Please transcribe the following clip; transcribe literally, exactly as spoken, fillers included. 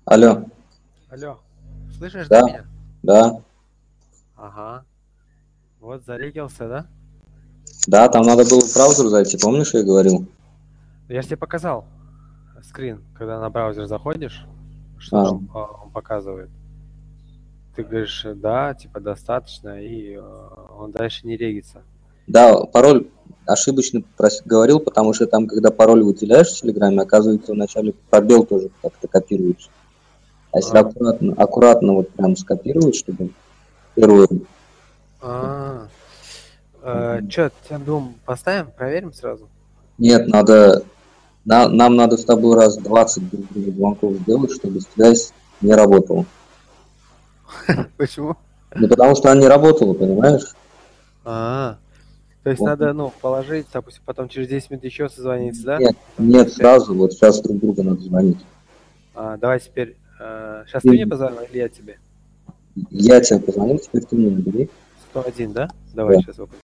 Алло, Алло, слышишь, да, да, меня? да, Ага, вот зарегился, да? да, там надо было в браузер зайти, помнишь, я говорил? Я же тебе показал скрин, когда на браузер заходишь, что А, там а, он показывает. Ты говоришь, э, да, типа достаточно, и э, он дальше не регится. да, пароль ошибочно прос- говорил, потому что там, когда пароль выделяешь в Телеграме, оказывается, вначале пробел тоже как-то копируется. А если А, аккуратно, аккуратно вот прям скопировать, чтобы первую... а, э, Чё, тем поставим, проверим сразу? Нет, надо, на- нам надо с тобой раз двадцать друг другу звонков сделать, чтобы связь не работала. Почему? Ну, потому что она не работала, понимаешь? А, то есть Вот. надо, ну, положить, допустим, потом через десять минут еще созвониться, да? Нет, Потом нет, через пять. сразу, вот сейчас друг друга надо звонить. А, давай теперь, э, сейчас ты мне Ты- позвонил или я тебе? Я тебе позвонил, теперь ты мне набери. сто один, да? Давай, Да. сейчас выполню.